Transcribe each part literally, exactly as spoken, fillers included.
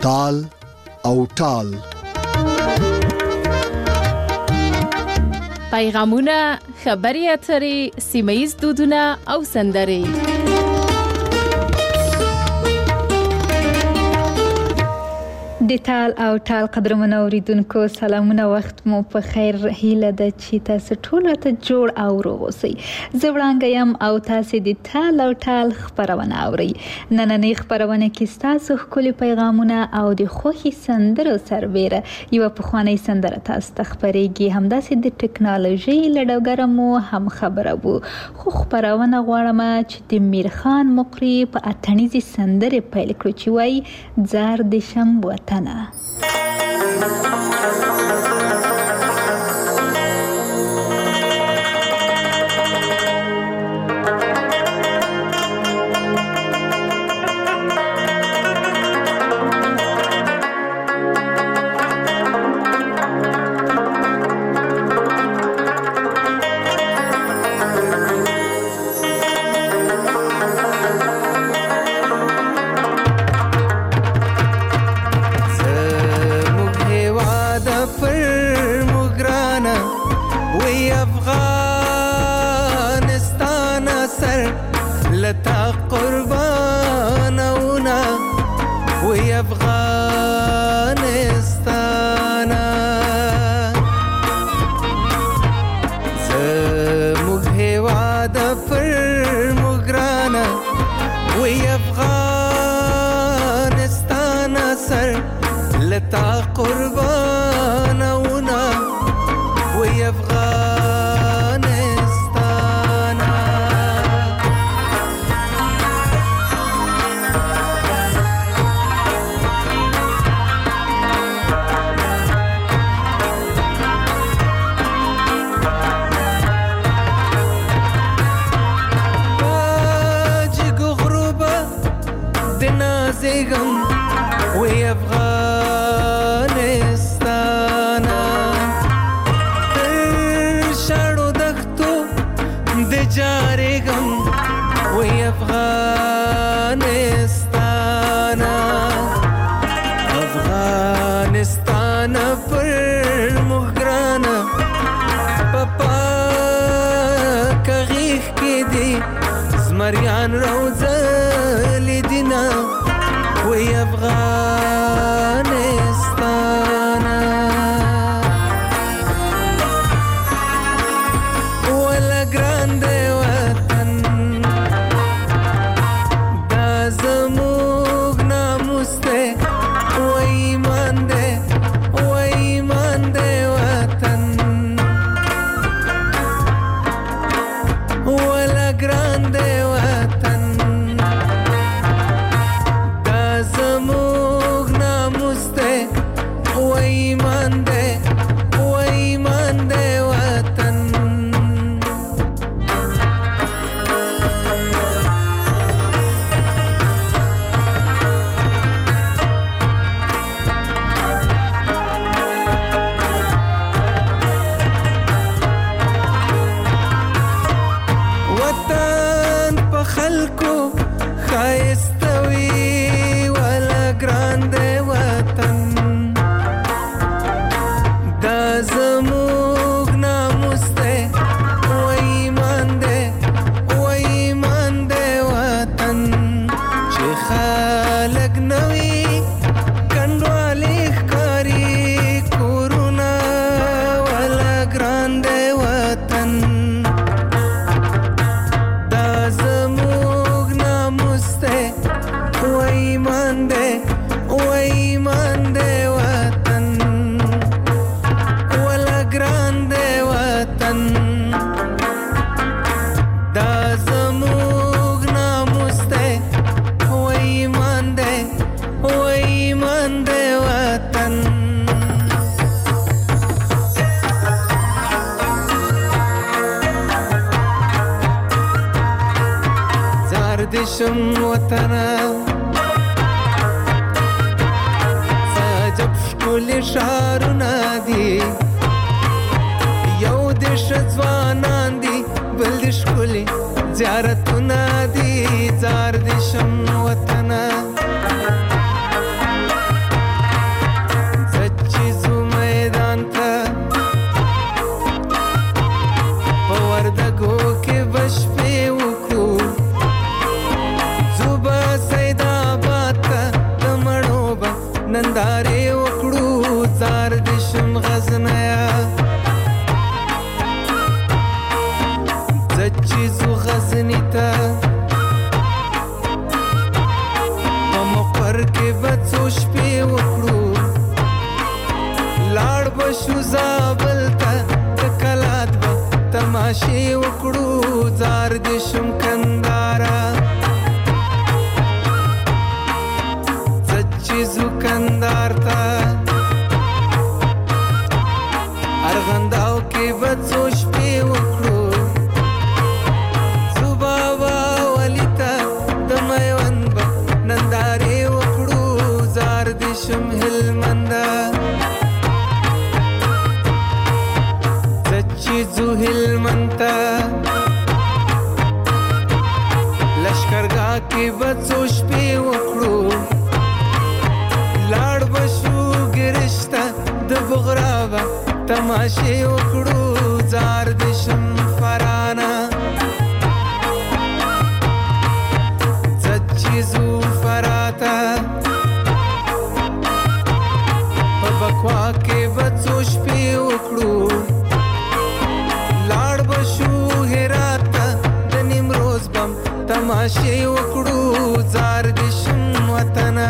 تال او ټال. پیغامونه، خبري اترې، سیمه‌ییز دودونه او سندرې. د ټال او ټال قدرمنو اوریدونکو سلامونه، وخت مو په خیر. هیله ده چې تاسو ټول ته جوړ او روغ اوسئ. زه وړانګه یم او تاسو د ټال او ټال خبرونه اورئ. نننۍ خبرونه کې تاسو ښکلي پیغامونه او د خوښي سندرو سربېره یوه پخوانۍ سندره تاسو ته خپرېږي. همداسې د ټکنالوژۍ له ډګره مو هم خبره وو، خو خبرونه غواړم چې د میرخان مقري په اتڼیزې سندرې پیل کړو چې وایي زار د شم وطن. زمریان روزل دینا وی افغانستان ولا گرانده وطن دا زموگ ناموسته و ایمان ده و ایمان ده وطن ولا گرانده دشم وطنا سجب شکل شارنا دی یو دش ځوانان دی بل د شکل زیارتنا دی زار دشم وطنا نندارې وکړو زار دې شم غزنیا زچې زو غزني ته په مقر کې به څو شپې وکړو لاړ به شو زابل ته د کلات به تماشې وکړو زار دې شم کندارا زو کندار تا ارغنداو کې بچو شپې وکړو زوبابا ولیتا د میوند به نندارې وکړو زار دې شم هلمندا زچې زو هلمندا لشکرګاه کې بچو شپې وکړو لاړ بشو ګرشته د بغرابه تماشې وکړو زار دې شم فرانا زچې زو فراتا په بکوا کې بڅو شپې وکړو لاړ بشو هرات د نیمروز بم تماشې وکړو زار دې شم وطنا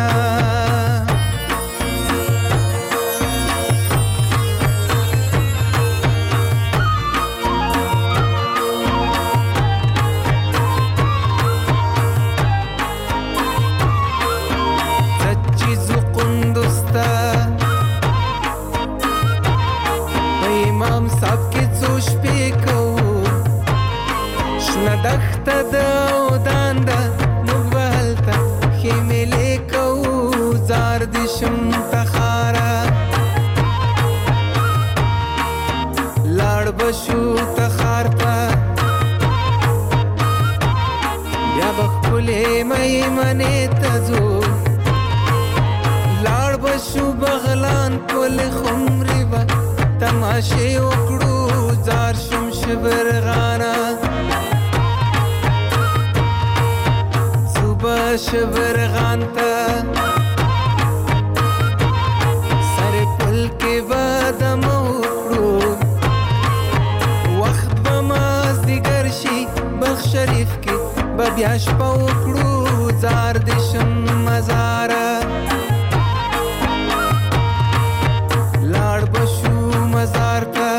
دخته د اودان ده موږ به هلته خیمې کوو زار دې شم تخاره لاړ به شو تخار ته بیا به ښکلې میمنې ته ځو لاړ به شو بغلان پل خمرې به تماشې وکړو زار شم شبرغانه شبرغان تا سر پل کې بادم وکړو وخت به مازدیګر شي بخ شریف کې به بیا شپه وکړو زار دې شم مزاره لاړ به شو مزار ته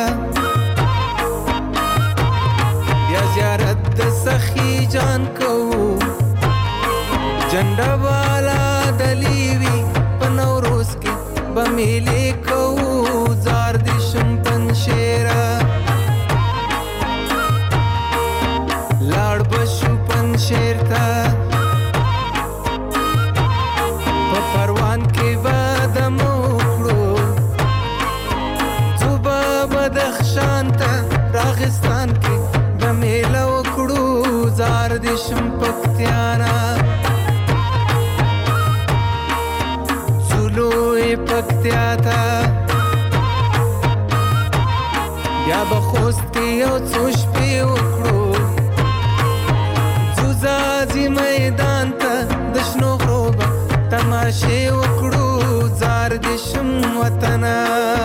بیا زیارت د سخي جان کوو جنډه والا دلیوی په نوروز کې به میلې کوو زار دې شم پنشیره لاړ به شو پنشیر ته په پروان کې به دم وکړو ځو به بدخشان ته راغستان کې به میله وکړو زار دې شم پکتیانا پکتیا تا بیا به خوست کې یو څو شپې وکړو ځو ځاځي میدان ته د شنو غرو به تماشې وکړو زار دې شم وطنه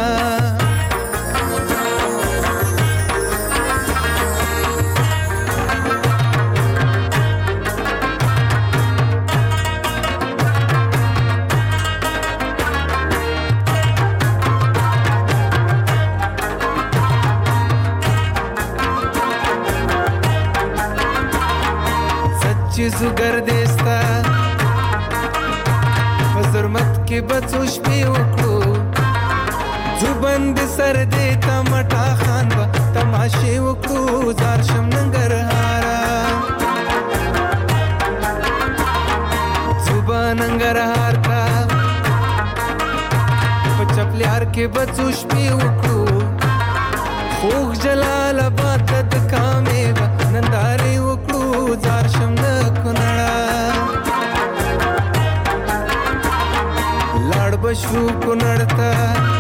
چیزو گردستا فزرمت کې بڅو شپې وکړو جو بند سر دې تمټا خان با تماشې وکړو زار شم ننګرهارا زوبا ننګرهار تا په چپلیار کې بڅو شپې وکړو خوږ جلال آباد د کامې با نندارې وکړو زار شم د کونړه لاړ بشو کونړ ته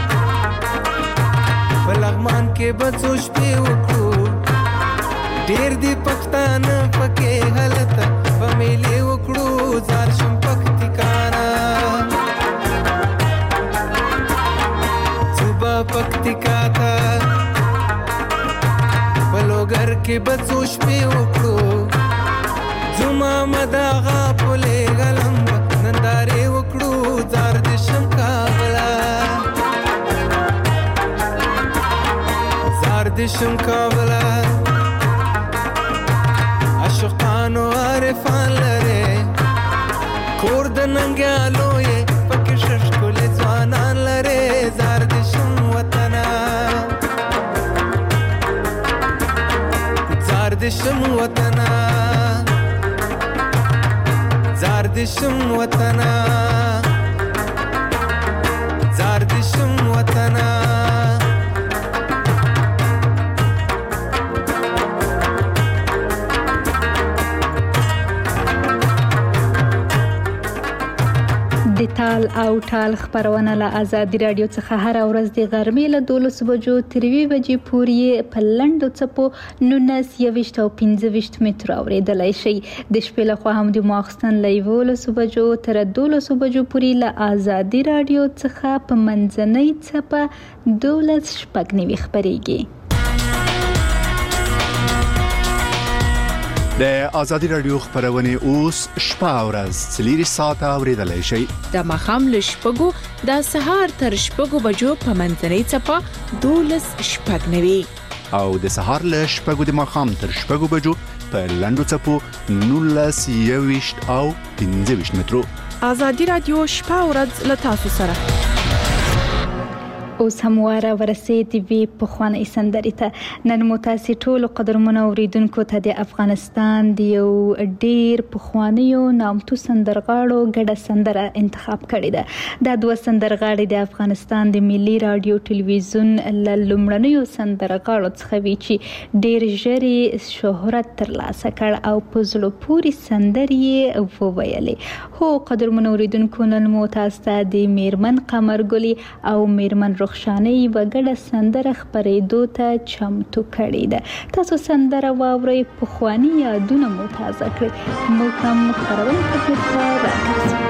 په لغمان کې بڅو شپې وکړو ډېر دي پښتانه پکې هلته به میلې وکړو زار شم پکتیکانا شم کابله عاشقانو عارفان لري کور د ننګیالو یې پکې ششکل ځوانان لري زار د شم وطنه زار د شم وطنه زار د شم وطنه زار د شم وطنه د تال او ټال خبرونه له آزادي رادیو څخه هر ورځ د غرمې له دولس بجو تر یوې بجې پورې په لنډو څپو نولس یویشت او پنځه ویشت متره اورېدلی شئ. د شپې لخوا هم د ماخستن له یولسو بجو تر دولسو بجو پورې له آزادي رادیو څخه په منځنۍ څپه دولس شپږ نوي خپرېږي. د آزادي رادیو خبرونه اوس شپه او ورځ څلور ساعته اورېدلی شئ. د ماښام له شپږو د سهار تر شپږو بجو په منځنۍ څپه دولس شپږ نوي او د سهار له شپږو د ماښام تر شپږو بجو په لنډو څپو نولس یویشت او پنځه ویشت مترو. آزادي رادیو شپه او ورځ له تاسو سره. اوس هم واره ورسید وی پخوانی سندرې ته. نن مو تاسې ټولو قدرمنو اوریدونکو ته د افغانستان د یو ډیر پخوانیو نامتو سندرغاړو ګډه سندره انتخاب کړې ده. دا دوه سندرغاړي د افغانستان د ملي رادیو ټلویزیون له لومړنیو سندرغاړو څخه وي چې ډیر ژر شهرت ترلاسه کړ او په زړه پورې سندرې یې وویلې. هو قدرمنو اوریدونکو، نن مو تاسو ته د میرمن قمرګلي او میرمن رخشانې وګړه سندره خبرېدو ته چمتو کړې ده. تاسو سندره واورئ، پخواني یادونه مو تازه کړئ. موږ هم خبرونه خبرې ته راګرځو.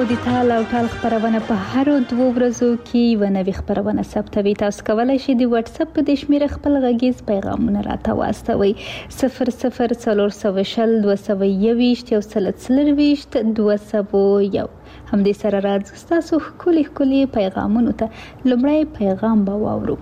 د تال او ټال خپرونه په هرو دوو ورځو کې یوه نوې خپرونه ثبتوي. تاسو کولی شئ د واتس اپ په دې شمېره خپل غږیز پیغامونه راته واستوئ. صفر صفر څلور سوه شل دوه سوه یوویشت یو سل څلرویشت دوه سوه یو. همدې سره راځو ستاسو ښکلي ښکلي پیغامونو ته. لومړی پیغام به واورو.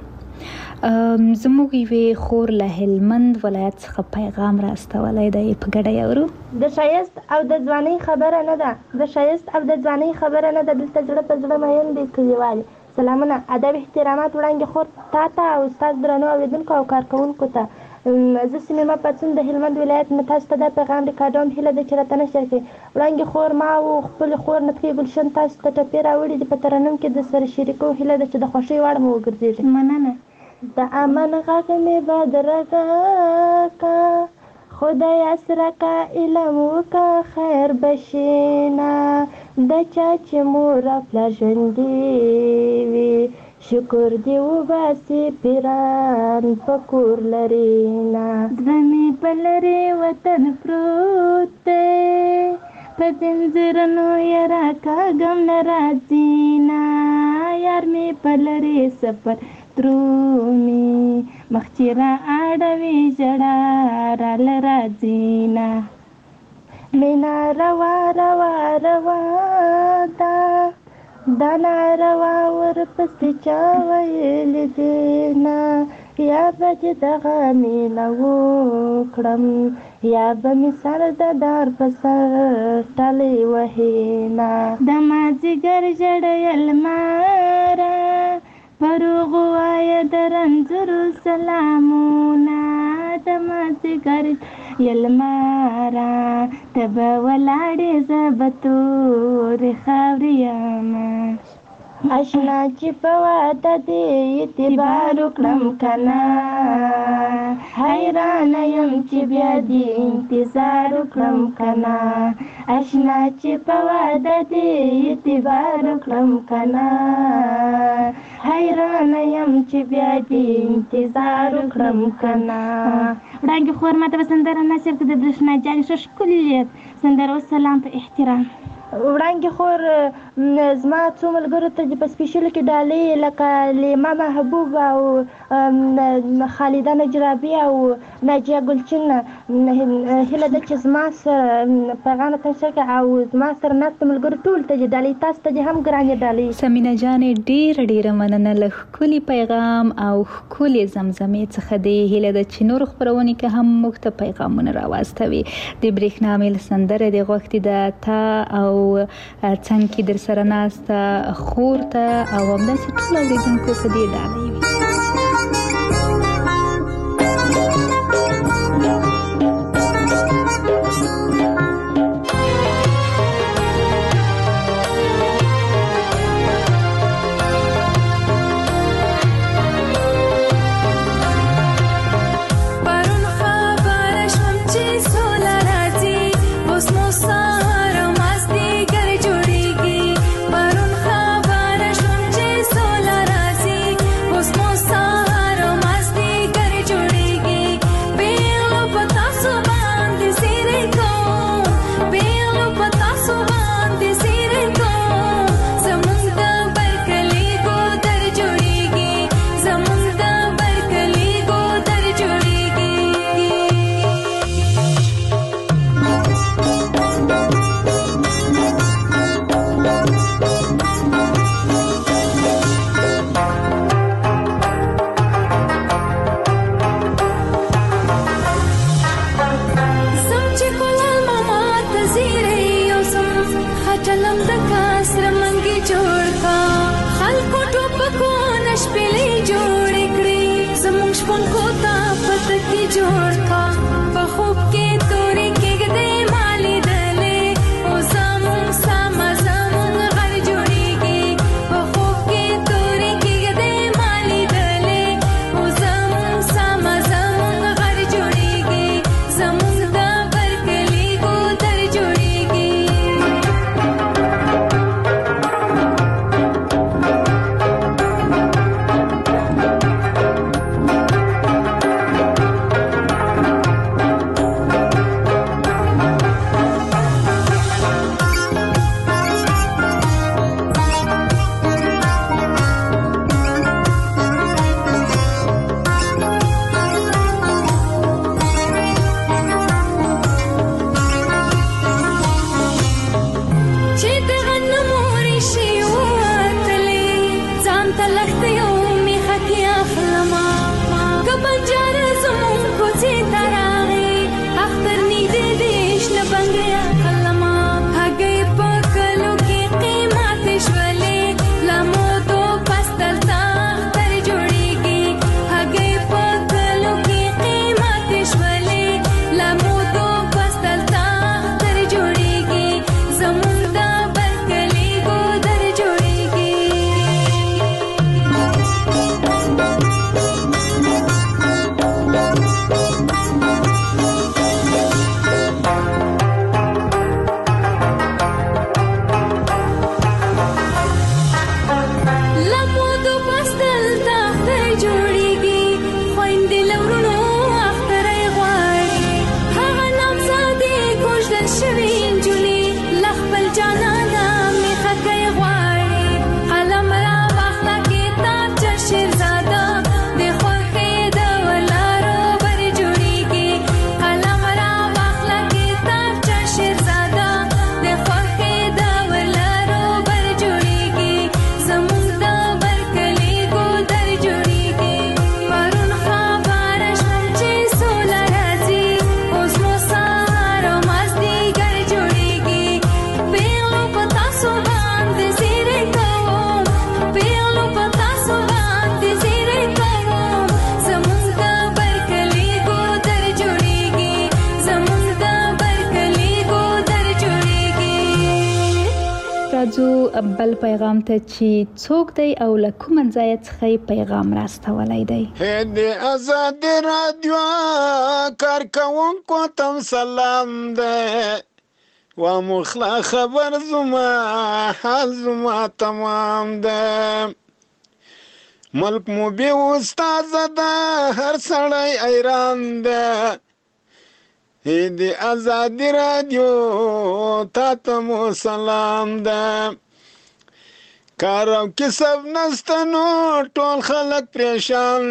زموږ یوې خور له هلمند ولایت څخه پیغام راستولی دی، په ګډه یې اورو. د ښایست او د ځوانۍ خبره نه ده، د ښایست او د ځوانۍ خبره نه ده، دلته زړه په زړه مین دی کلیوالي. سلامونه، ادب، احترامات وړاندې خور تا ته او ستاسو درنو اورېدونکو او کارکوونکو ته. زه سمیمه پڅون د هلمند ولایت نه تاسو ته دا پیغام ریکارډوم. هیله ده چې راته نشر کړئ. وړاندې خور ما او خپلې خور نطقې ګلشن تاسو ته ټپې راوړي دي، په ترنم کې د سره شریکو. هیله ده چې د خوښۍ وړ مو وګرځېږي. مننه. د امن غږ مې بدرګه کا، خدای اسره کا، علم وکا، خیر بشینا. د چا چې مور او پلار ژوندي وي، شکر دې وباسي پیران په کور لري نه. زړه مې په لرې وطن پروت دی، په پنځرنو یې راکاږم نه راځي نه. یار مې په لرې سفر درومي، مخ چې را اړوي ژړا راله راځي نه. مینا روا روا روا ده، دا ناروا ورپسې چا ویلي دي نه. یا به چې دغه میله وکړم، یا به مې سر د دار په سر ټلې وهي نه. د مازدیګر ژړیل ماره، پروغ وایه د رنځورو سلامونه. د مازدیګر یلماره، ته به ولاړې زه به تورې خاورې یمه. اشنا چې په واده دې اعتبار وکړم که نه، حیرانه یم چې بیا دې انتظار وکړم که نه. اشنا چې په واده دې اعتبار وکړم که نه، حیرانه یم چې بیا دې انتظار وکړم که نه. وړاندې خور ما ته به سندره نصب کړه د برېښنا جالي ښه ښکلې سندره. وسلام په احترام. وړاندې خور زما څو ملګرو ته چې په سپیشلو کې ډالۍ لکه لیما محبوب او خالده نجرابي او ناجیه ګلچین، هیله ده چې زما سره پیغام ته نشر کړي او زما سره ناست ملګرو ټول ته چې ډالۍ، تاسو ته چې هم ګرانې ډالۍ. سمینه جانې ډېره ډېره مننه له ښکلي پیغام او ښکلې زمزمې څخه دی. هیله ده چې نورو خپرونې کې هم موږ ته پیغامونه راواستوي. د برېښنا میل سندره د غوښتې ده تا او څنګ کې در سره ناسته خور ته او همداسې ټول اورېدونکو په دې ډالۍ وي. بل پیغام ته چې څوک دی او له کوم ځای څخه پیغام راستولی دی. د آزاد رادیو کارکوونکو ته سلام ده و مخلا خبر زما حال زما تمام ده ملک مو بی استاد ده هر سړی ایران ده د آزادی رادیو تا ته مو سلام ده کار او کسب نسته نو ټول خلک پریشان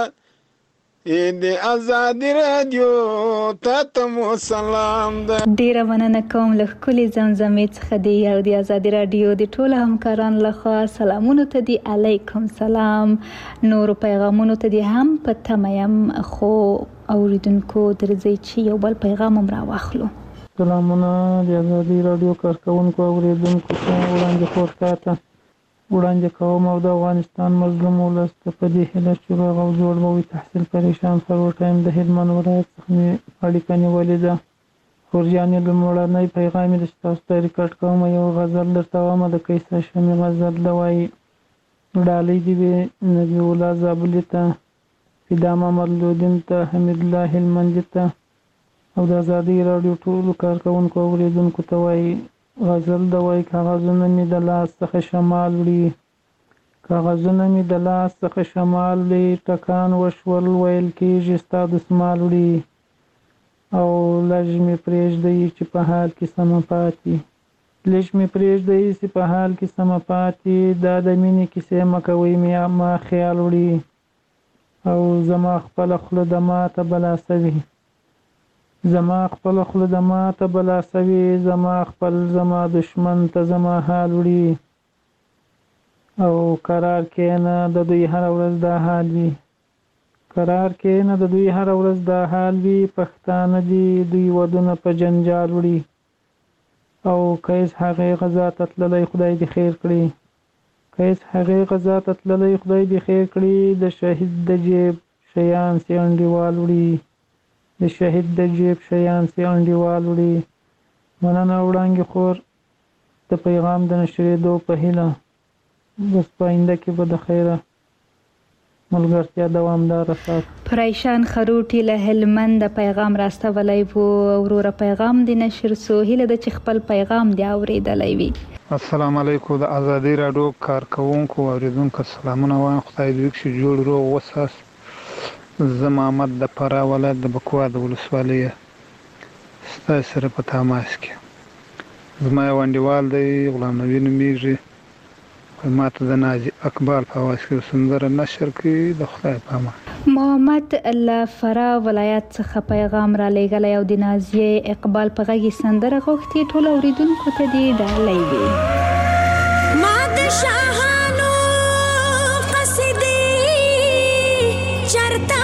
ده د آزادی رادیو تا ته مو سلام ده. ډیره مننه کوم له ښکلې زمزمې څخه دی او د آزادي راډیو د ټولو همکارانو لخوا سلامونو ته دی. علیکم سلام. نورو پیغامونو ته دی هم په تمه یم خو اوریدونکو درځئ چې یو بل پیغام هم راواخلو. سلامونه د آزادي راډیو کارکوونکو اوریدونکو ته وړاندې خور ته وړاندې کوم او د افغانستان مظلوم ولس ته په دې هیله چې روغ او جوړ به وي تحصیل پریشان سرور ټایم د هلمند ولایت څخه مې اړیکه نیولې ده. خورجانې لومړنی پیغام یې د ستاسو ته ریکارډ کوم یو غزل درته وایم د قیصر شمې غزل ده وایي ډالۍ دې وي نبي الله زابلي ته فدا محمد لودین ته حمید الله هلمندي ته او د آزادي راډیو ټولو کارکوونکو اوریدونکو ته وایي غزل د وایي کاغذونه مې د لاس څخه شمال وړي کاغذونه مې د لاس څخه شمال وړي ټکان وشول ویل کېږي ستا دسمال وړي او لږ مې پرېږدئ چې په حال کې سمه پاتې لږ مې پرېږدئ چې په حال کې سمه پاتې دا د مینې کیسې مه کوئ ما خیال وړي او زما خپله خوله د ماته بلا سوي زما خپل خوله د ماته بلا سوي زما خپل زما دشمن ته زما حال وړي او قرار کېنه د دوی هر ورځ دا حال وي قرار کېنه د دوی هر ورځ دا حال وي پښتانه دي دوی ودونه په جنجال وړي او کیس هغې غذا ته تللی خدای دې خیر کړي کیس هغې غذا ته تللی خدای دې خیر کړي د شهید د جیب شیان سي انډیوال وړي د شهید د جیب شیان سي انډیوال وړي. مننه وړانګې خور د پیغام د نشرېدو په هیله بس په آینده کې به د خیره ملګرتیا دوامداره ساتو. پریشان خروټي له هلمند پیغام راستولی و وروره پیغام د نشر سو هیله ده چې خپل پیغام دی اورېدلی وي. السلام علیکم د آزادي راډیو کارکوونکو اوریدونکو سلامونه وایم خدای دې وکړي چې جوړ روغ وساس. زه محمد د فراه ولایت د بکوا د ولسوالۍ ستاسو سره په تماس کې زما یو انډیوال دی غلام نبي نومیږي ما ته د نازي اقبال په اواز کې سندره نشر کړي د خدای په امان. محمد له فراه ولایت څخه پیغام را لېږلی او د نازي اقبال په غږ سندره غوښتي ټول اوریدونکو ته دې ډالۍ وي. ما د شاهانو قصیدې چرته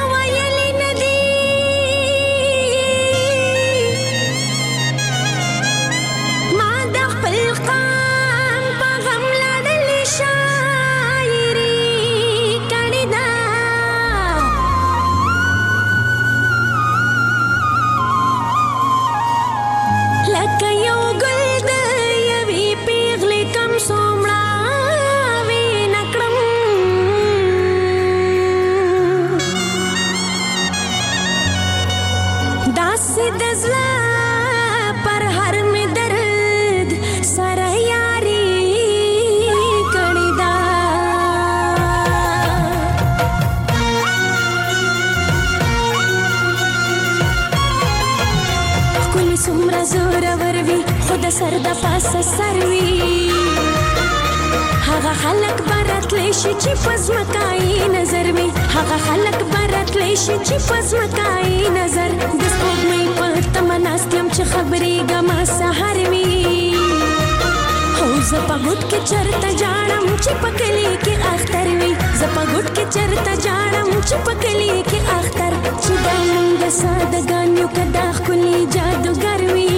سر د پاسه سروي هغه خلک براتلی شي چې پزمکای نظر وي هغه خلک براتلی شي چې پزمکای نظر د سپوږمۍ په تمناستم چې خبرې ګما سحر وي هو زه په ګوت کې چرته جاړم چې په کلی کې اختر وي زه په ګوت کې چرته جاړم چې په کلی کې اختر چې دا موږ سادهګان یو کدا ښکلي جادوګر وي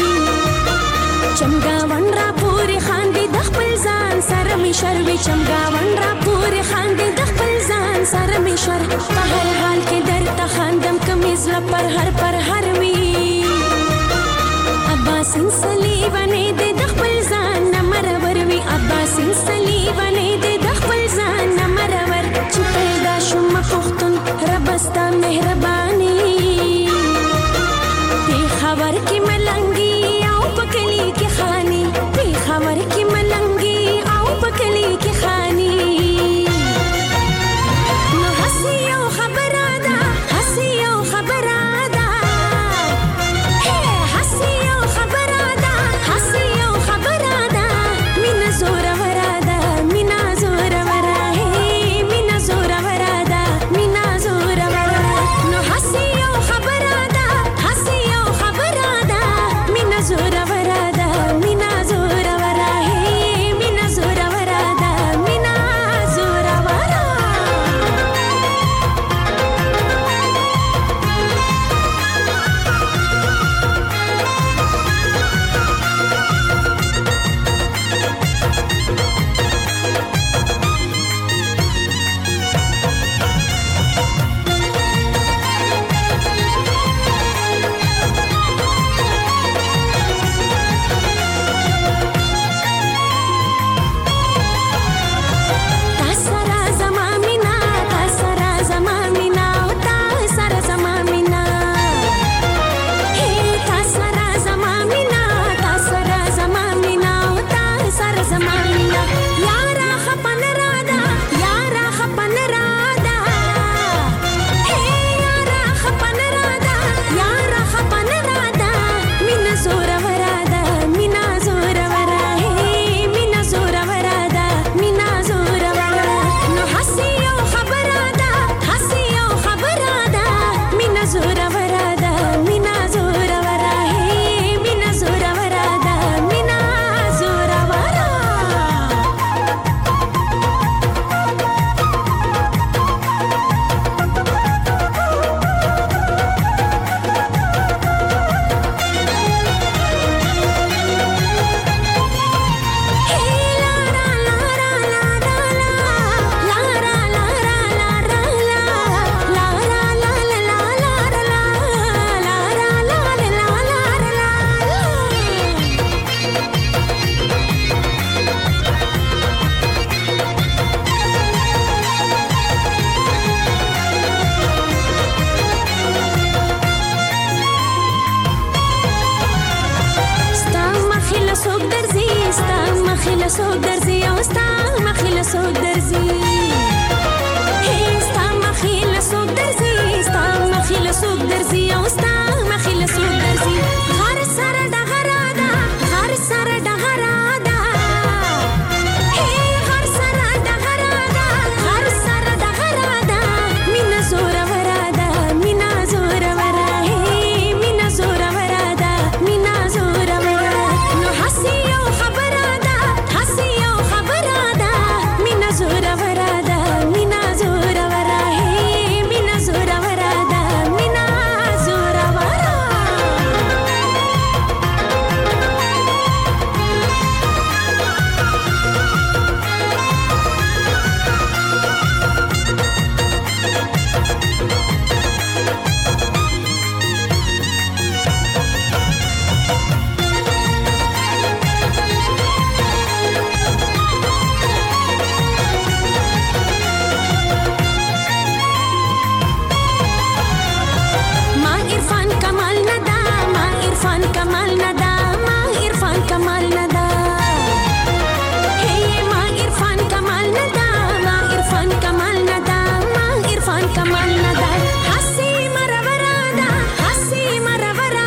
چمګاون را پورې خاندي د خپل ځان سره مې شر وي چمګاون را پورې خاندي د خپل ځان سره مې شر په هر حال کې درته خاندم کمیز له پر هر پر هر وي عباس صلیبانې د خپل ځان نه مرور وي عباس څوک درځي او ستا مخې له څوک درځي ستا مخې له څوک درځي ستا مخې له څوک درځي او ستا مخې له څوک درځي غر سره ډغره ده غر سره ډغره ده غر سره ډغره ده غر سره ډغره ده مینه زوروره ده مینه زوروره مینه زوروره ده مینه زوروره نو هسې یو خبره ده هسې یو خبره ده مینه زوروره ده مینه زوروره مینه زوروره ده مینه زوروره ما عرفان کمال ندا ما عرفان کمال ندا ما عرفان کمال ندا هی ما عرفان کمال ندا ما عرفان کمال ندا ما عرفان کمال ندا حسی مرورا حسی مرورا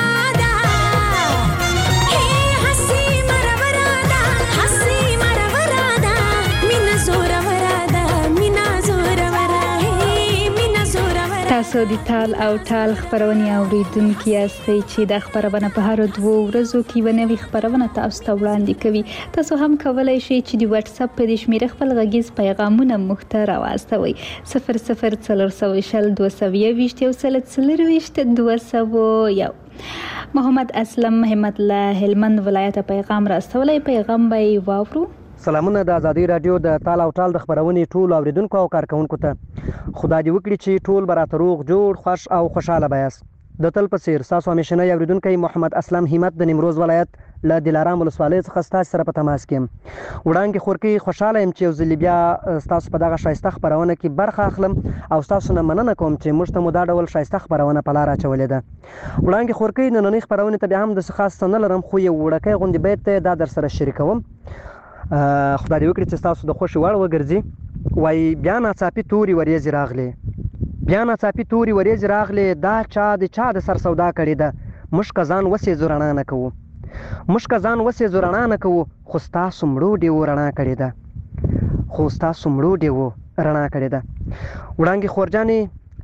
هی حسی مرورا حسی مرورا مینا زورا ورا مینا زورا ورا هی مینا زورا ورا تاسو د تال او ټال خبرونه اوریدونکي یاستئ چې د خبرونه په هر دوه ورځو کې و نوې خبرونه تاسو ته وړاندې کوي. تاسو هم کولای شئ چې د واتس اپ په شمیره خپل غږیز پیغامونه موږ ته راواستوئ صفر صفر څلور سوه شل دوه سوه یوویشت یو سل څلرویشت دوه سوه یو. محمد اسلم همت الله هلمند ولایت پیغام راستولی. پیغام به یې واورو. سلامونه د ازادي رادیو د تال او ټال د خبرونې ټول اوریدونکو او کارکونکو ته خدای دې وکړي چې ټول به راته روغ جوړ خوش او خوشحاله به یاست. د تل په څیر ستاسو همیشنی اوریدونکی محمد اسلم همت د نیمروز ولایت له دلارام ولسوالۍ څخه ستاسو سره په تماس کې یم. وړاندې خورکۍ خوشحاله یم چې یو ځلې بیا ستاسو په دغه ښایسته خپرونه کې برخه اخلم او ستاسو نه مننه کوم چې موږ ته مو دا ډول ښایسته خپرونه په لار اچولې ده. وړاندې خورکۍ نننۍ خپرونې ته بیا هم داسې خاص څه نه لرم خو یو وړوکی غوندې بیت دی دا در سره شریکوم. خدای دې وکړي چې ستاسو د خوښې وړ وګرځي. وایي بیا ناڅاپي تورې وریځې راغلې بیا ناڅاپي تورې وریځې راغلې دا چا د چا د سر سودا کړې ده موږ که ځان وسېځو رڼا نه کوو موږ که ځان وسېځو رڼا نه کوو خو ستاسو مړو ډېوو رڼا کړې ده خو ستاسو مړو ډېوو رڼا کړې ده. وړانګې خورجانې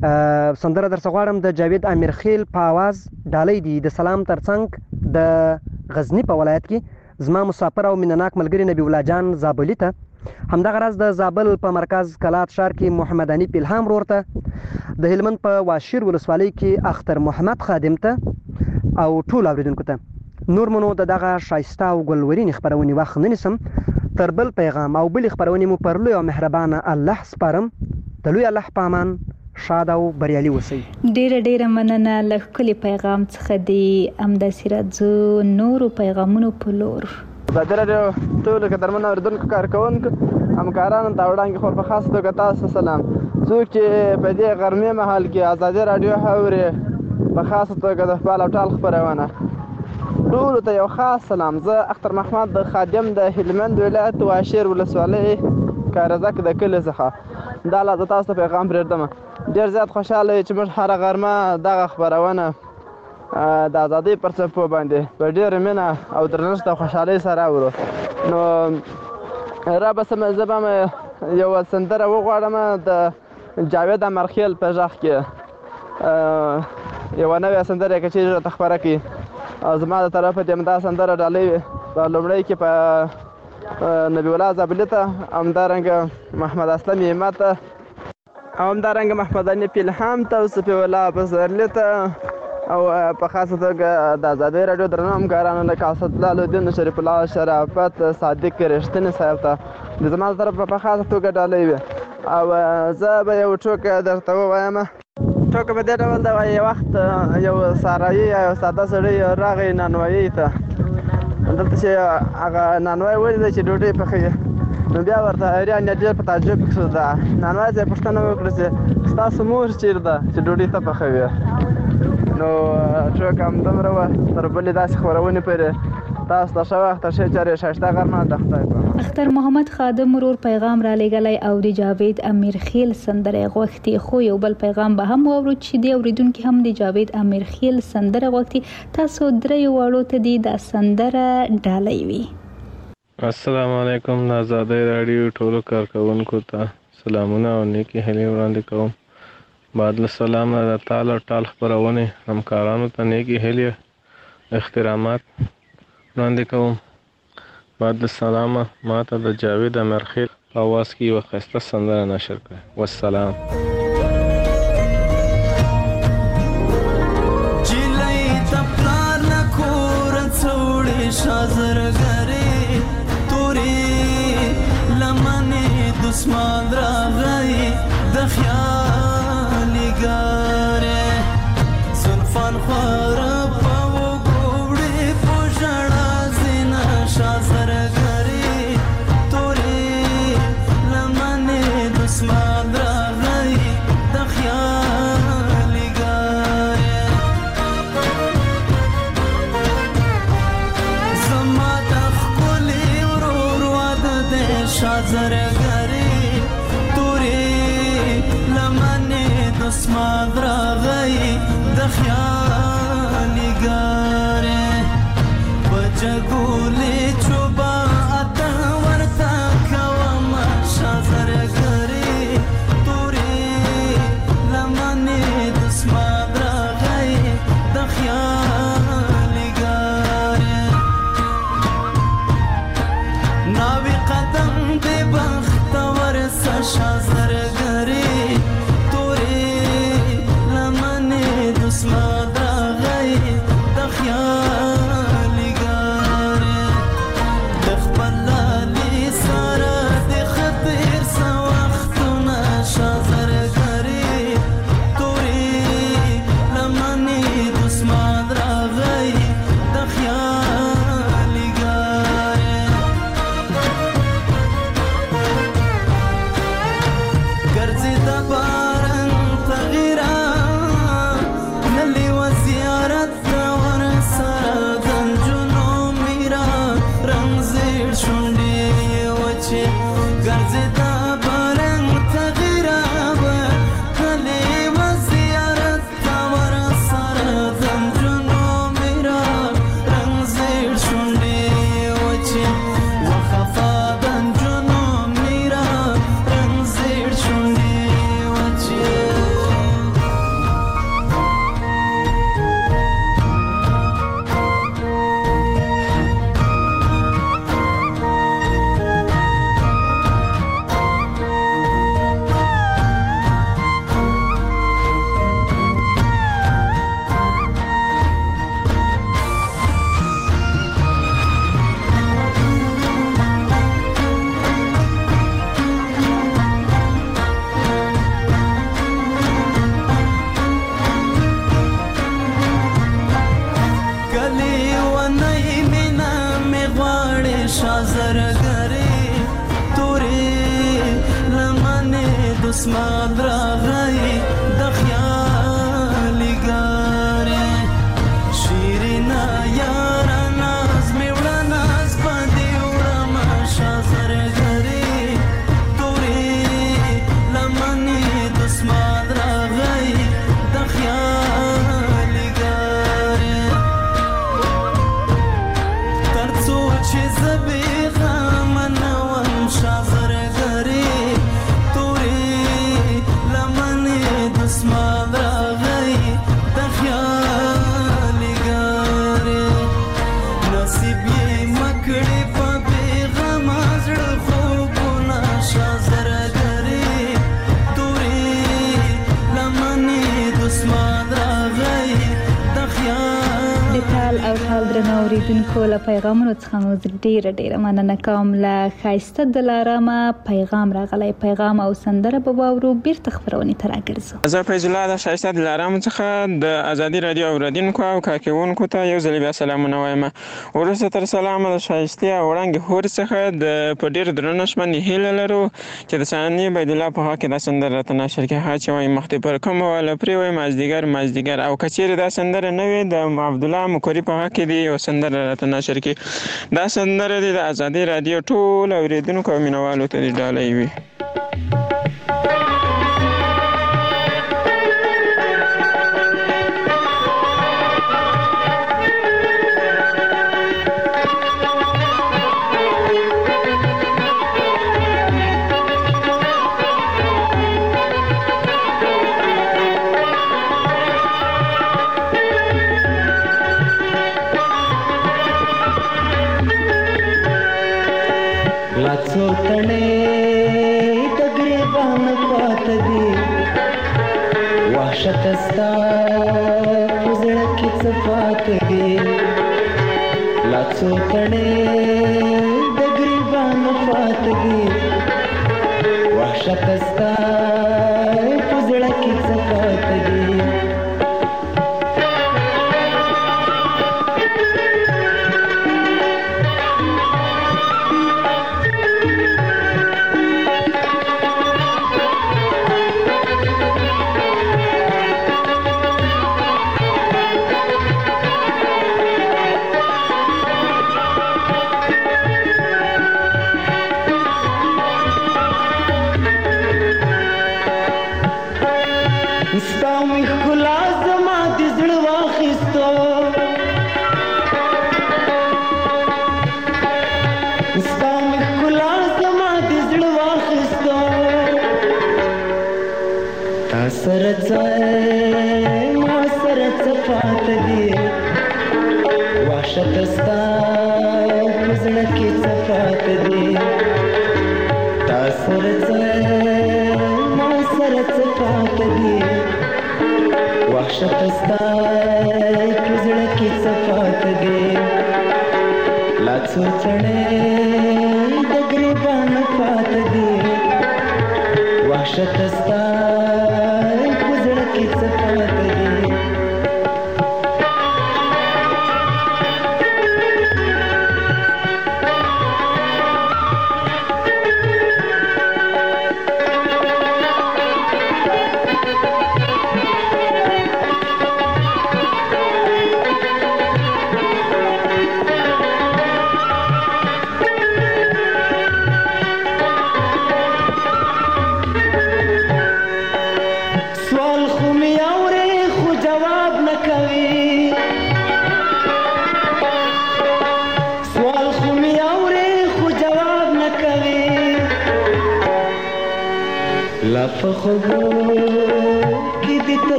سندره درڅه غواړم د جاوید امیرخیل په آواز ډالۍ دي د سلام ترڅنګ د غزني په ولایت کې زما مسافر او مینناک ملګري نبی الله جان زابلي ته همدغه راز د زابل په مرکز کلات ښار کې محمد حنیف الهام ورور ته د هلمند په واشیر ولسوالۍ کې اختر محمد خادم ته او ټول اوریدونکو ته نور منو د دغه ښایسته او ګلورینې خپرونې وخت نه نیسم. تر بل پیغام او بلې خپرونې مو پر لوی او مهربانه الله سپارم. د لوی الله په امان شاد او بریالي اوسئ. ډیره ډیره مننه له ښکلي پیغام څخه د همداسې راځو نورو پیغامونو په لور. ازادي راډیو ټولو قدرمنو اورېدونکو کارکوونکو همکارانو ته وړاندې خور په خاصه توګه تاسو سلام. څوک چې په دې غرمې مهال کې ازادي راډیو اوري په خاصه توګه د خپل او ټال خپرونه ټولو ته یو خاص سلام. زه اختر محمد د خادم د هلمند ولایت واشیر ولسوالۍ کارزک د کلي څخه دا لا زه تاسو ته پیغام پرېږدم. ډېر زیات خوشحاله یم چې موږ هره غرمه دغه خپرونه د ازادۍ پر څپو باندې په ډېره مینه او درنښت او خوشحالۍ سره اورو. نو رابسم زه به م یو سندره وغواړم د جاوید امرخیل په غږ کې یوه نوې سندره که چیرې راته خپره کړي او زما د طرفه دې همدا سندره ډالۍ په لومړی کې په نبی الله زابلي ته همدارنګه محمد اسلم همت ته او همدارنګه محمد حنیف الهام ته او صفي الله پسرلي ته او په خاصه توګه د ازادۍ راډیو درنو همکارانو لکه اسدالله الدین شریف الله شرافت صادق رښتیني صاحب ته د زما د طرفه په خاصه توګه ډالۍ وي. او زه به یو ټوکه درته ووایم. ټوکه په دې ډول ده وایي یو وخت یو سارایي یا یو ساده سړی راغی نانوایي ته دلته چې هغه نانوایي ولیده چې ډوډۍ پخوي نو بیا ورته حیران یا ډېر په تعجب کې شو ده نانوایي ته یې پوښتنه وکړه چې ستاسو مور چیرې ده چې ډوډۍ ته پخوي. نو ټوکه همدومره وه تر بلې داسې خپرونې پورې تاسو ته ښه وخت ښې چارې ښایسته غرمه د خدای په امان. اختر محمد خادم ورور پیغام را لېږلی او د جاوید امیرخیل سندره غوښتي، خو یو بل پیغام به هم واورو چې د اوریدونکي هم د جاوید امیرخیل سندره غوښتي. تاسو دریو واړو ته دې دا سندره ډالۍ وي. السلام علیکم. د آزادۍ راډیو ټولو کارکوونکو ته سلامونه او نیکې هیلې وړاندې کوم. بعد له سلام نه د تال او ټال خپرونې همکارانو ته نیکې هیلې احترامات وړاندې کوم. بعد له سلامه ما ته د جاوید امیرخیل په اواز کې یوه ښایسته سندره نشر کړئ. والسلام. دسمان راغی د خیالي ګارې زلفان خواره په وګوړې په ژړا زینه شازر ګرې تورې لمنې دسمان راغی د خیالي ګارې زما د ښکلي ورور واده دی شازر اسمان راغی د خیالي ګارې په جګولې چوبا اته ورته کوم شازر ګرې تورې لمنې د اسمان راغی د خیالي ګارې ناوی قدم دې بختور سه شازر ګرې اسمان راغی د خیالي ګارې د خپل لالي سره د خطر څه وختونه شازر ګرې تورې لمنې د اسمان راغی د خیالي ګارې ګرځي د باران تغیرا اسمان راغی د خیالي ګارې شیرینا یاره ناز مې وړه ناز باندې وړمه شازر ګرې تورې لمنې د اسمان راغی د خیالي ګارې تر څو چې زه بېغمه نه وم شازر ګرې اسمان راغی د خیالي ګارې نصیب یې مکړې په بېغمه زړه خوبونه شازر ګرې تورې لمنې د اسمان راغی د خیال. د تال او ټال درنو اورېدونکو له پیغامونو څخه مو ډېره ډېره مننه کوم. له ښایسته دلارامه پیغام راغلی، پیغام او سندره به واورو. بیرته خپرونې ته راګرځو. زه فیض الله د ښایسته دلارام څخه د ازادي راډیو اوریدونکو او کارکوونکو ته یو ځل بیا سلامونه وایم. وروسته تر سلامه د ښایستې او وړانګې هورې څخه د په ډېر درنښت باندې هیله لرو چې د ثانیې عبیدالله په حق کې دا سندره راته نشر کړي. هغه چې وایي مخکې پر کومه واله پرې وایي مازدیګر مازدیګر، او که چیرې دا سندره نه وي د عبدالله مکري په هغه کې دې یو سندره راته نشر کړي. دا سندره دې د ازادي راډیو ټول اورېدونکو او مینوالو ته دې ډالۍ وي. څو تڼۍ د ګریبان پاته دي وحشت ستا په زړه کې څه پاته دي لا څو تڼۍ د ګریبان پاته دي وحشت ستا په زړه کې څه پاته دي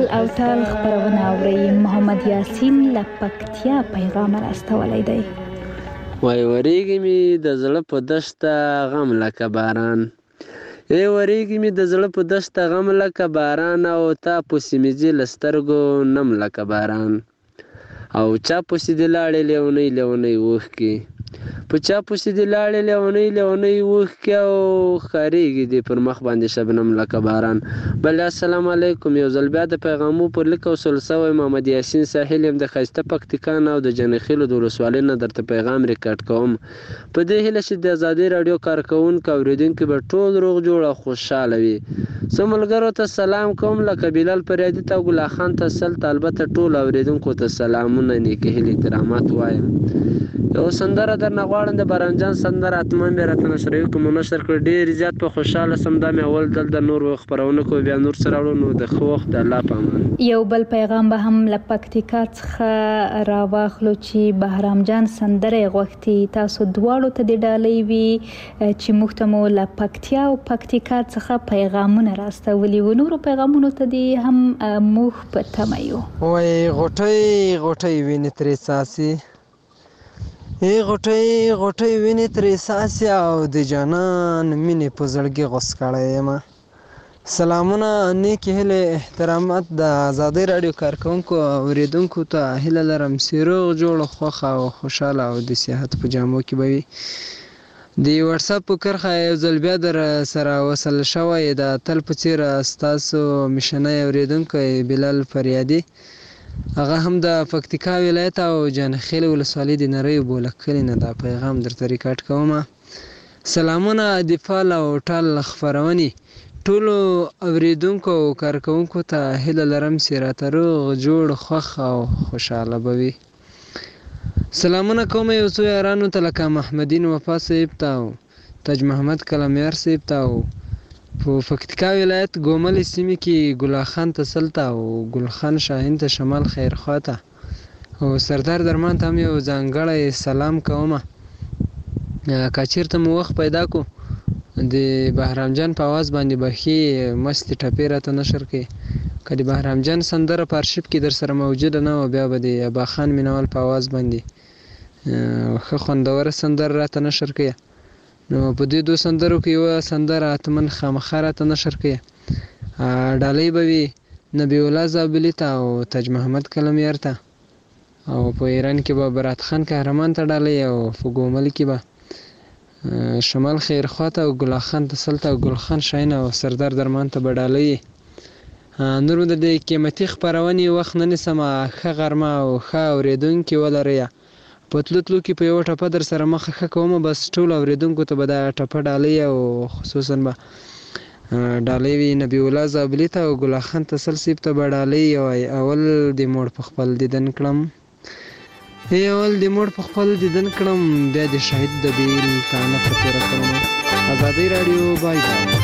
تال او تال خبرونه اوري. محمد یاسین له پکتیا پیغام راستولی دی. وای وریږي می د زړه په دشته غم لکه باران، ای وریږي می د زړه په دشته غم لکه باران، او تا پسې مې ځي له سترګو نم لکه باران، او چا پسې دې لاړې لیونۍ لیونۍ اوښکې، په چا پسې دې لاړې لیونۍ لیونۍ اوښکې، او ښکارېږي دې پر مخ باندې شبنم لکه باران. بل السلام علیکم. یو ځل بیا د پیغامو پر لیک وصل سوی محمد یاسین ساحل یم د ښایسته پکتیکا نه او د جنخیلو د ولسوالۍ نه درته پیغام ریکارډ کوم په دې هیله چې د ازادي راډیو کارکوونکي اورېدونکي به ټول روغ جوړ او خوشحاله وي. زه ملګرو ته سلام کوم لکه بلال پریادي ته او ګلا خان ته سلته، البته ټول اورېدونکو ته سلامونه نیکې هیلې احترامات وایم. یو سندره درنه غواړم د باران جان سندره حتما مې راته نشروي کوم نشر کړ. ډېر زیات په خوشحاله سم دا مې اول دل د نور خپرونه کو بیا نور سره وړو نو د خو وخت د الله په امان. یو بل پیغام به هم له پکتیکا څخه راواخلو چې بهرام جان سندره غوښتي. تاسو دواړو ته د ډالۍ وي چې موږ ته مو له پکتیا او پکتیکا څخه پیغامونه راستولي و. نورو پیغامونو ته دې هم موږ په تمه یو. وای غوټۍ غوټۍ وینې ترې څاڅي، ای غوټۍ غوټۍ وینې ترې څاڅي، او د جانان مینې په زړګي غوڅ کړی یم. سلامونه نیکې هیلې احترامات د ازادۍ راډیو کارکوونکو او اورېدونکو ته هیله لرم چې روغ جوړ خوښه او خوشحاله او د صحت په جامو کې به وي. د واتساپ په کرښه یو ځل بیا در سره وصل شوی د تل په څېر ستاسو میشنی اورېدونکی بلال فریادي، هغه هم د پکتیکا ولایت او جانخیل ولسوالۍ د نریو بوله کلي نه دا پیغام درته ریکارډ کوم. سلامونه د فال او ټال خپرونې ټولو اورېدونکو او کارکوونکو ته هیله لرم چې راته روغ جوړ خوښ او خوشحاله به وي. سلامونه کوم یو څو یارانو ته لکه محمدین وفا صاحب ته او تاج محمد کلمیار صاحب ته او په پکتیکا ولایت ګومل سیمې کې ګلا خان ته سلته او ګل خان شاهین ته شمال خیرخوا ته او سردار درمان ته هم یو ځانګړی سلام کوم. که چېرته مو وخت پیدا کو د بهرام جان په اواز باندې به ښې مستې ټپې راته نشر کړي. که د بهرام جان سندره په ارشیف کې در سره موجوده نه وه بیا به د ابا خان مینوال په اواز باندې ښه خوندوره سندره راته نشر کړي. نو په دې دوه سندرو کې یوه سندره حتما خامخا راته نشر کړي. ډالۍ به وي نبی الله زابلي ته او تاج محمد کلمیار ته، او په ایران کې به برات خان قهرمان ته ډالۍ، او په ګومل کې به شمال خیرخوا ته او ګلا خان ته سلته او ګل خان شاهین او سردار درمان ته به ډالۍ. نور د دې قیمتي خپرونې وخت نه نیسمه. ښه غرمه او ښه اورېدونکي ولرئ. په تلو تلو کې په یوه ټپه در سره مخه ښه کومه، بس ټولو اورېدونکو ته به دا ټپه ډالۍ او خصوصا به ډالۍ وي نبی الله زابلي ته او ګلا خان ته سل صاحب ته به ډالۍ وایي. اول د موړ په خپل دیدن کړم ای اول د موړ په خپل دیدن کړم، بیا د شهید د بیل تانه په تېره کړم. ازادۍ راډیو بای بای.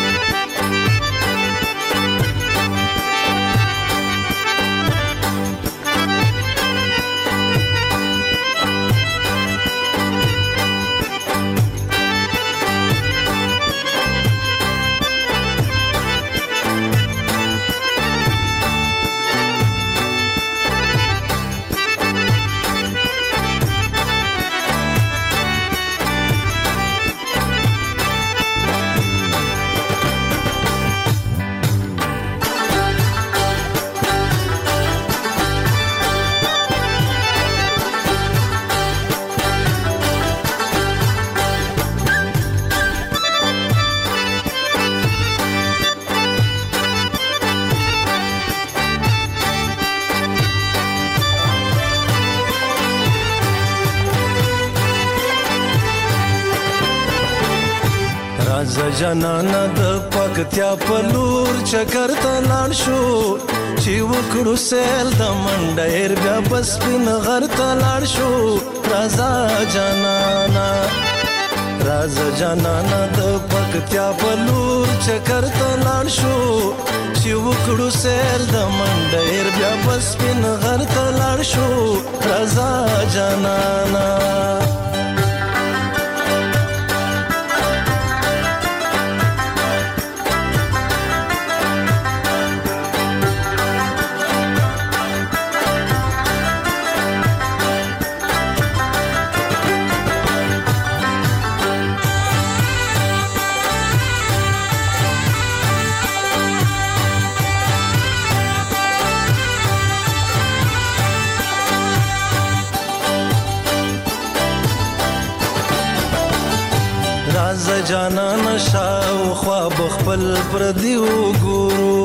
جانانا د پکتیا په لور چکر ته لاړ شو چې وکړو سیل د منډیر بیا بس پین غر ته لاړ شو. رازا جانانا رازا جانانا د پکتیا په لور چکر ته لاړ شو چې وکړو سیل د منډیر بیا بس پین غر ته لاړ شو. رازا جانانا جانان شاوخوا بخپل پردي وګورو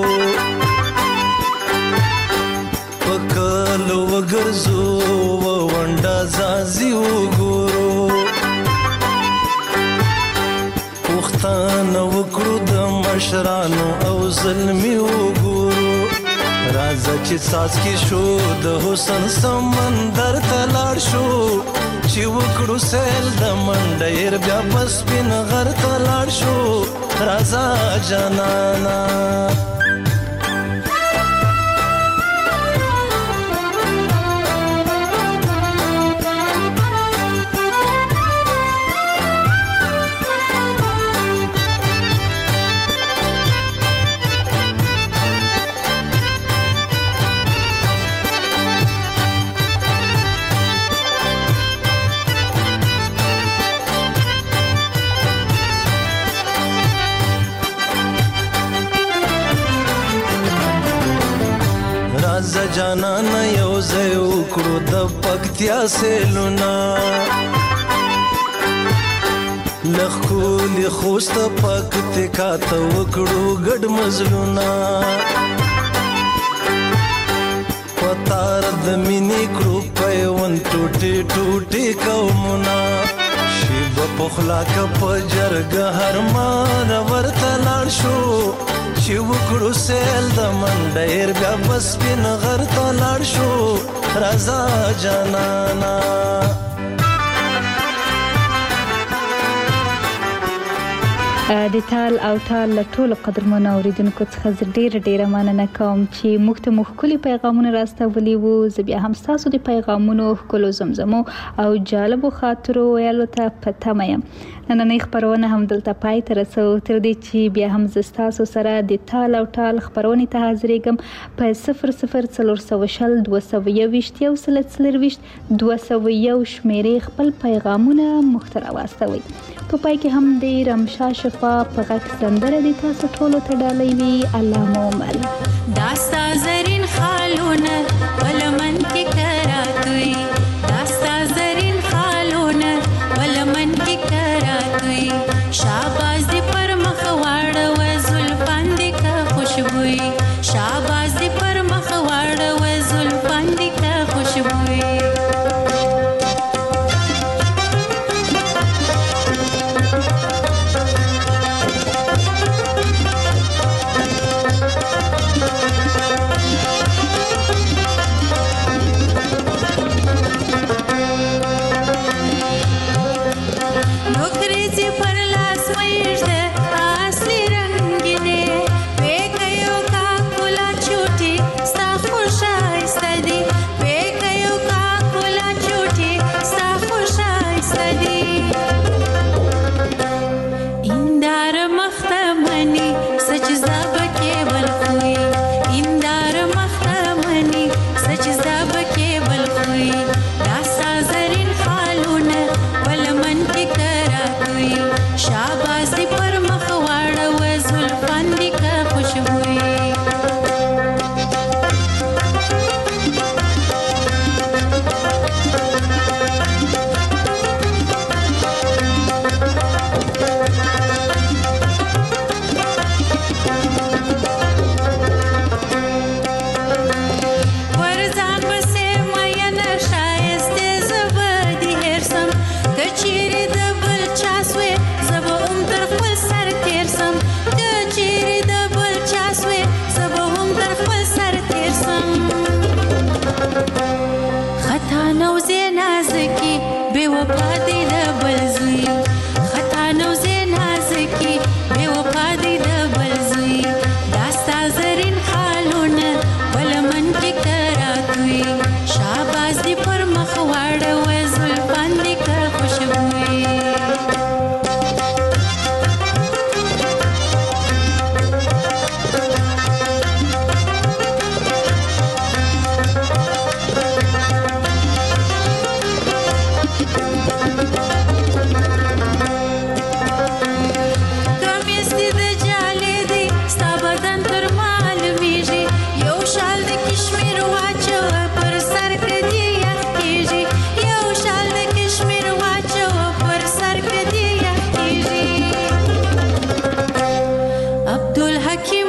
پکلو وګرځو ونډه ځازي وګورو پښتانه وکړو د مشرانو او ظلمي وګورو راځه چې څاڅکي شو د حسن سمندر ته لاړ شو چې وکړو سیل د منډیر بیا بس سپین غر ته لاړ شو راځه جانانا جانانا یو ځای وکړو د پکتیا سیلونه لښکولي خوست پکتیکا ته وکړو ګډ مزلونه پتار د مینې کړو پیوند ټوټې ټوټې قومونه شیبه پخلا که په جرګه هر مار ورته لاړ شو چې وکړو سیل د منډیر بیا بس سپین غر ته لاړ شو راځه جانانا د تال او تال له ټولو قدرمنو اوریدونکو څخه زه ډیره ډیره مننه کوم چې موږ ته مو ښکلي پیغامونه راستولي وو. زه بیا هم ستاسو د پیغامونو ښکلو زمزمو او جالبو خاطرو ویلو ته په تمه یم. نننۍ خپرونه هم دلته پای ته رسو، تر دې چې بیا هم زه ستاسو سره د تال او تال خپرونې ته حاضرېږم په صفر صفر څلور سوه شل دوه سوه یوویشت یو سل څلرویشت دوه سوه یو شمېرې خپل پیغامونه موږ ته راواستوئ. په پای کې هم د رمشا شفا په غږ سندره د تاسو ټولو ته ډالۍ وي. الله مو مل داستا زرین خالونه ولمن کې کراتوي، داستا زرین خالونه ولمن کې کراتوي، شاباز دی پر مخ واړه زلفان دی که خوشبوئی، شاباز دی پر مخ واړه زلفان دی که خوشبوئی.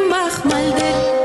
مخمل دی